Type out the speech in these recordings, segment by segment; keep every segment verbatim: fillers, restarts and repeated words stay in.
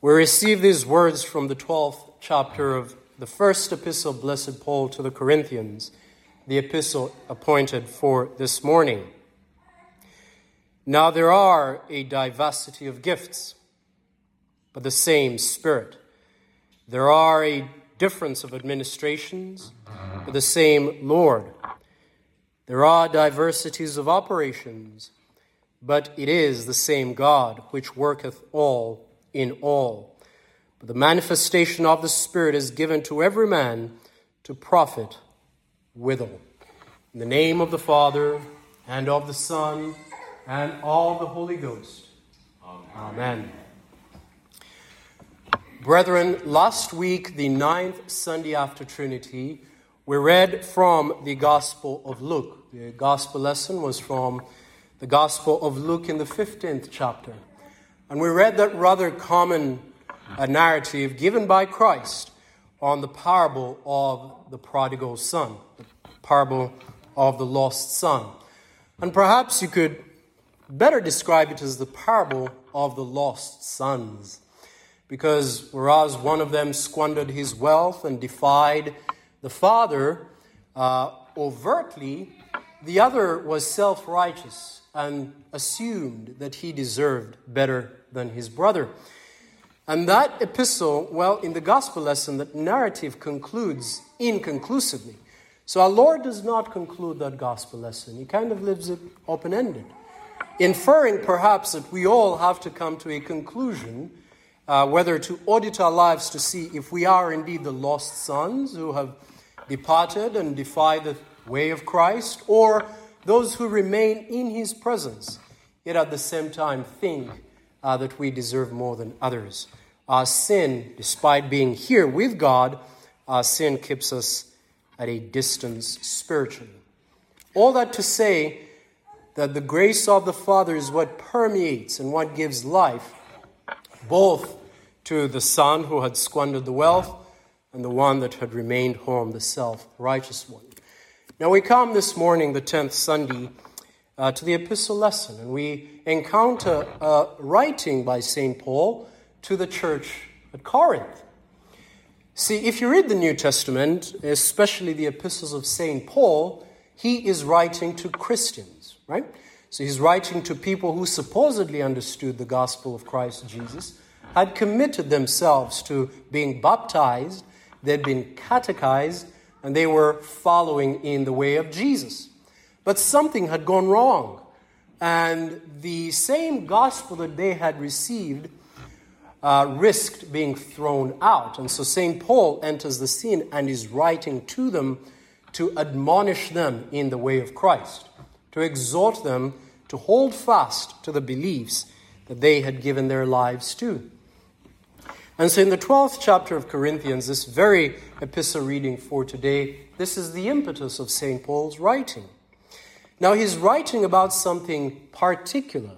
We receive these words from the twelfth chapter of the first epistle of Blessed Paul to the Corinthians, the epistle appointed for this morning. Now there are a diversity of gifts, but the same Spirit. There are a difference of administrations, but the same Lord. There are diversities of operations, but it is the same God which worketh all in all. But the manifestation of the Spirit is given to every man to profit withal. In the name of the Father, and of the Son, and of the Holy Ghost. Amen. Amen. Brethren, last week, the ninth Sunday after Trinity, we read from the Gospel of Luke. The Gospel lesson was from the Gospel of Luke in the fifteenth chapter. And we read that rather common uh, narrative given by Christ on the parable of the prodigal son, the parable of the lost son. And perhaps you could better describe it as the parable of the lost sons. Because whereas one of them squandered his wealth and defied the father uh, overtly, the other was self-righteous and assumed that he deserved better than his brother. And that epistle, well, in the gospel lesson, that narrative concludes inconclusively. So our Lord does not conclude that gospel lesson. He kind of leaves it open-ended, inferring perhaps that we all have to come to a conclusion, uh, whether to audit our lives to see if we are indeed the lost sons who have departed and defied the way of Christ, or those who remain in his presence, yet at the same time think uh, that we deserve more than others. Our sin, despite being here with God, our sin keeps us at a distance spiritually. All that to say that the grace of the Father is what permeates and what gives life, both to the son who had squandered the wealth and the one that had remained home, the self-righteous one. Now we come this morning, the tenth Sunday, uh, to the epistle lesson, and we encounter a writing by Saint Paul to the church at Corinth. See, if you read the New Testament, especially the epistles of Saint Paul, he is writing to Christians, right? So he's writing to people who supposedly understood the gospel of Christ Jesus, had committed themselves to being baptized, they'd been catechized, and they were following in the way of Jesus. But something had gone wrong. And the same gospel that they had received uh, risked being thrown out. And so Saint Paul enters the scene and is writing to them to admonish them in the way of Christ, to exhort them to hold fast to the beliefs that they had given their lives to. And so in the twelfth chapter of Corinthians, this very epistle reading for today, this is the impetus of Saint Paul's writing. Now he's writing about something particular,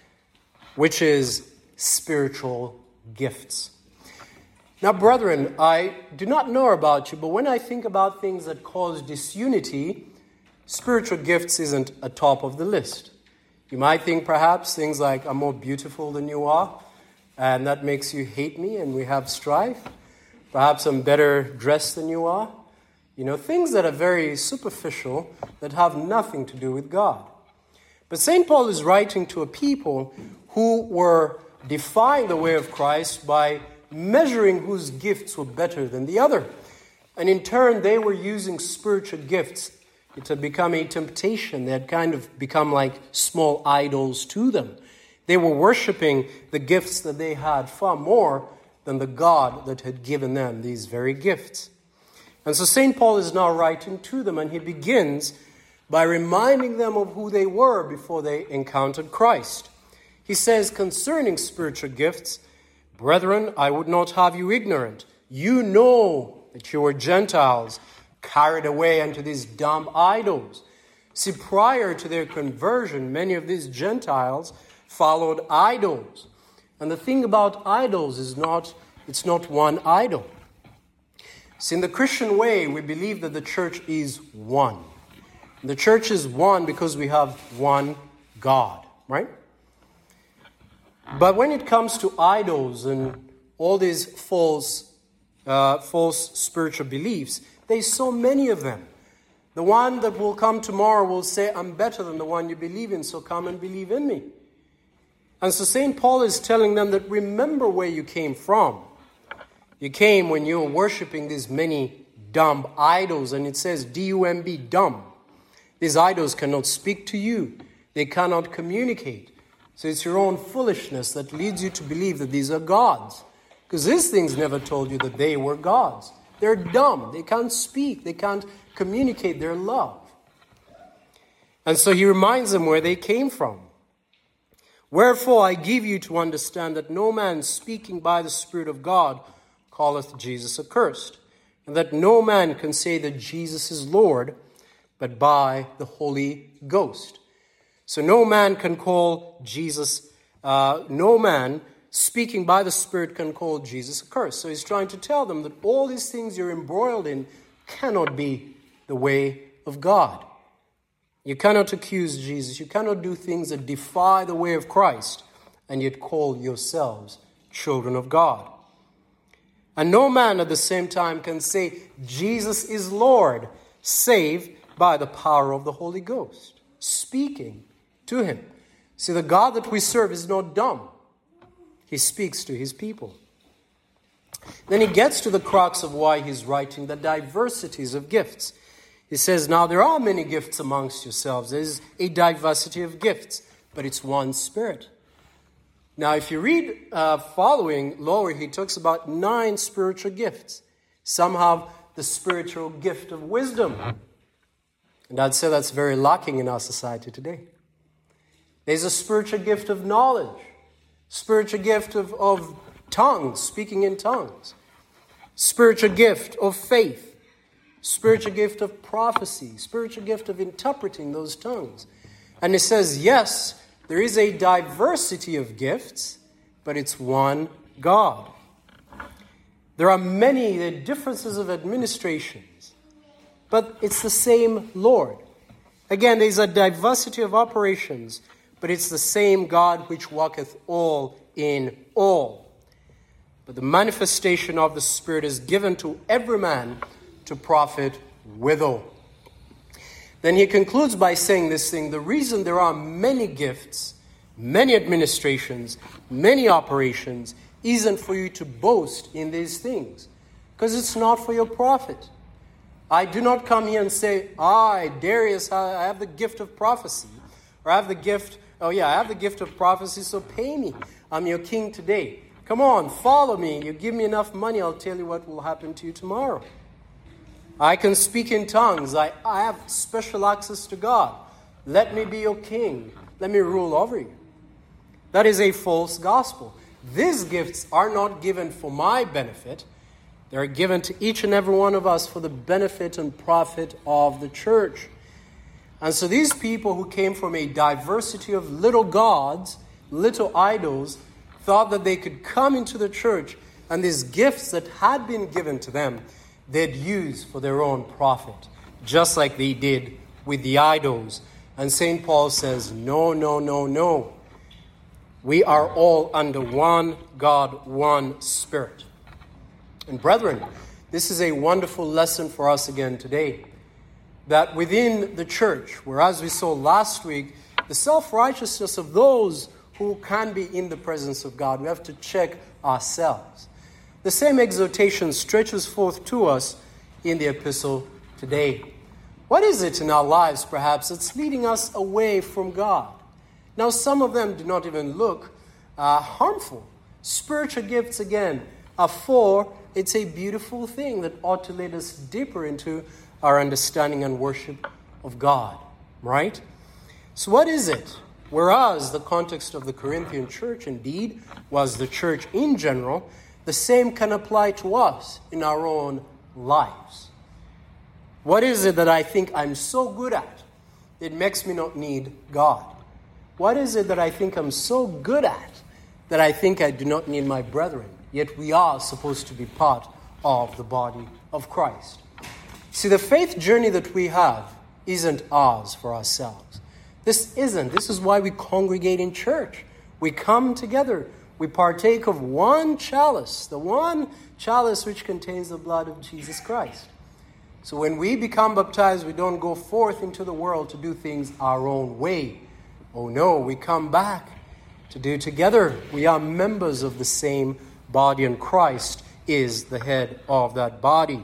which is spiritual gifts. Now, brethren, I do not know about you, but when I think about things that cause disunity, spiritual gifts isn't atop of the list. You might think perhaps things like, I'm more beautiful than you are, and that makes you hate me and we have strife. Perhaps I'm better dressed than you are. You know, things that are very superficial that have nothing to do with God. But Saint Paul is writing to a people who were defying the way of Christ by measuring whose gifts were better than the other. And in turn, they were using spiritual gifts. It had become a temptation. They had kind of become like small idols to them. They were worshiping the gifts that they had far more than the God that had given them these very gifts. And so Saint Paul is now writing to them, and he begins by reminding them of who they were before they encountered Christ. He says, concerning spiritual gifts, brethren, I would not have you ignorant. You know that you were Gentiles, carried away unto these dumb idols. See, prior to their conversion, many of these Gentiles followed idols. And the thing about idols is not, it's not one idol. See, in the Christian way, we believe that the church is one. The church is one because we have one God, right? But when it comes to idols and all these false, uh, false spiritual beliefs, there's so many of them. The one that will come tomorrow will say, I'm better than the one you believe in, so come and believe in me. And so Saint Paul is telling them that remember where you came from. You came when you were worshiping these many dumb idols, and it says D U M B, dumb. These idols cannot speak to you. They cannot communicate. So it's your own foolishness that leads you to believe that these are gods. Because these things never told you that they were gods. They're dumb. They can't speak. They can't communicate their love. And so he reminds them where they came from. Wherefore I give you to understand that no man speaking by the Spirit of God calleth Jesus accursed, and that no man can say that Jesus is Lord, but by the Holy Ghost. So no man can call Jesus, uh, no man speaking by the Spirit can call Jesus accursed. So he's trying to tell them that all these things you're embroiled in cannot be the way of God. You cannot accuse Jesus. You cannot do things that defy the way of Christ and yet call yourselves children of God. And no man at the same time can say Jesus is Lord, save by the power of the Holy Ghost, speaking to him. See, the God that we serve is not dumb. He speaks to his people. Then he gets to the crux of why he's writing the diversities of gifts. He says, now there are many gifts amongst yourselves. There is a diversity of gifts, but it's one Spirit. Now, if you read uh, following lower, he talks about nine spiritual gifts. Some have the spiritual gift of wisdom. And I'd say that's very lacking in our society today. There's a spiritual gift of knowledge, spiritual gift of, of tongues, speaking in tongues, spiritual gift of faith, spiritual gift of prophecy, spiritual gift of interpreting those tongues. And it says, yes, there is a diversity of gifts, but it's one God. There are many there are differences of administrations, but it's the same Lord. Again, there's a diversity of operations, but it's the same God which worketh all in all. But the manifestation of the Spirit is given to every man to profit withal. Then he concludes by saying this thing, the reason there are many gifts, many administrations, many operations, isn't for you to boast in these things, because it's not for your profit. I do not come here and say, I, Darius, I have the gift of prophecy, or I have the gift, oh yeah, I have the gift of prophecy, so pay me. I'm your king today. Come on, follow me. You give me enough money, I'll tell you what will happen to you tomorrow. I can speak in tongues. I, I have special access to God. Let me be your king. Let me rule over you. That is a false gospel. These gifts are not given for my benefit. They are given to each and every one of us for the benefit and profit of the church. And so these people who came from a diversity of little gods, little idols, thought that they could come into the church and these gifts that had been given to them, they'd use for their own profit, just like they did with the idols. And Saint Paul says, no, no, no, no. We are all under one God, one Spirit. And brethren, this is a wonderful lesson for us again today, that within the church, whereas we saw last week, the self-righteousness of those who can be in the presence of God, we have to check ourselves. The same exhortation stretches forth to us in the epistle today. What is it in our lives, perhaps, that's leading us away from God? Now, some of them do not even look uh, harmful. Spiritual gifts, again, are for, it's a beautiful thing that ought to lead us deeper into our understanding and worship of God, right? So what is it? Whereas the context of the Corinthian church, indeed, was the church in general, the same can apply to us in our own lives. What is it that I think I'm so good at? It makes me not need God. What is it that I think I'm so good at that I think I do not need my brethren? Yet we are supposed to be part of the body of Christ. See, the faith journey that we have isn't ours for ourselves. This isn't. This is why we congregate in church. We come together. we partake of one chalice, the one chalice which contains the blood of Jesus Christ. So when we become baptized, we don't go forth into the world to do things our own way. Oh no, we come back to do together. We are members of the same body, and Christ is the head of that body.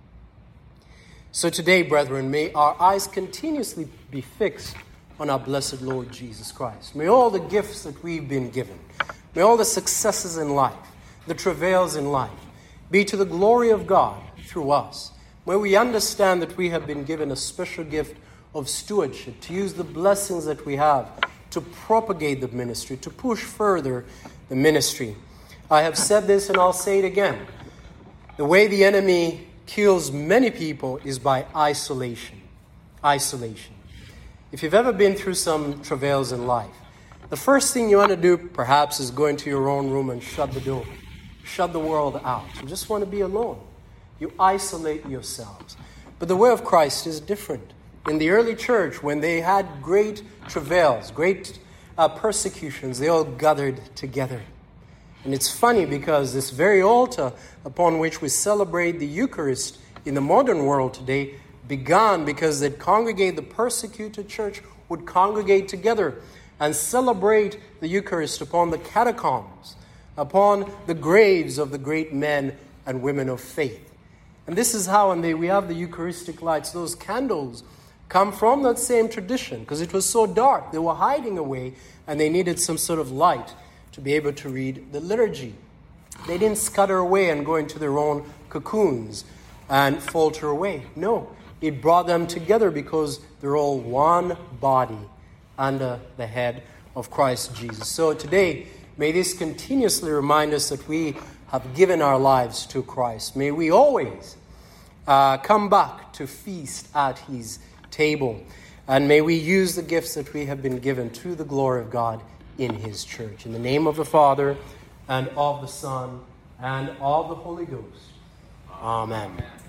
So today, brethren, may our eyes continuously be fixed on our blessed Lord Jesus Christ. May all the gifts that we've been given, may all the successes in life, the travails in life, be to the glory of God through us. May we understand that we have been given a special gift of stewardship, to use the blessings that we have to propagate the ministry, to push further the ministry. I have said this and I'll say it again. The way the enemy kills many people is by isolation. Isolation. If you've ever been through some travails in life, the first thing you want to do perhaps is go into your own room and shut the door. Shut the world out. You just want to be alone. You isolate yourselves. But the way of Christ is different. In the early church, when they had great travails, great uh, persecutions, they all gathered together. And it's funny because this very altar upon which we celebrate the Eucharist in the modern world today began because they'd congregate, the persecuted church would congregate together and celebrate the Eucharist upon the catacombs, upon the graves of the great men and women of faith. And this is how, and they, we have the Eucharistic lights, those candles come from that same tradition because it was so dark. They were hiding away and they needed some sort of light to be able to read the liturgy. They didn't scatter away and go into their own cocoons and falter away. No, it brought them together because they're all one body under the head of Christ Jesus. So today, may this continuously remind us that we have given our lives to Christ. May we always uh, come back to feast at his table. And may we use the gifts that we have been given to the glory of God in his church. In the name of the Father, and of the Son, and of the Holy Ghost. Amen.